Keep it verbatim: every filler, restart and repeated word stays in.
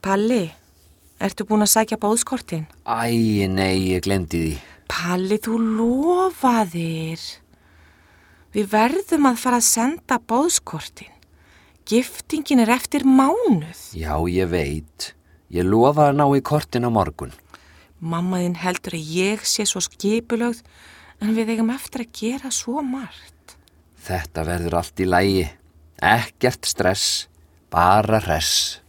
Palli, ertu búin að sækja boðskortin? Æ, nei, ég glemdi því. Palli, þú lofaðir. Við verðum að fara að senda boðskortin. Giftingin er eftir mánuð. Já, ég veit. Ég lofa að ná í kortin á morgun. Mamma þín heldur að ég sé svo skipulögð, en við eigum eftir að gera svo margt. Þetta verður allt í lagi. Ekkert stress, bara hress.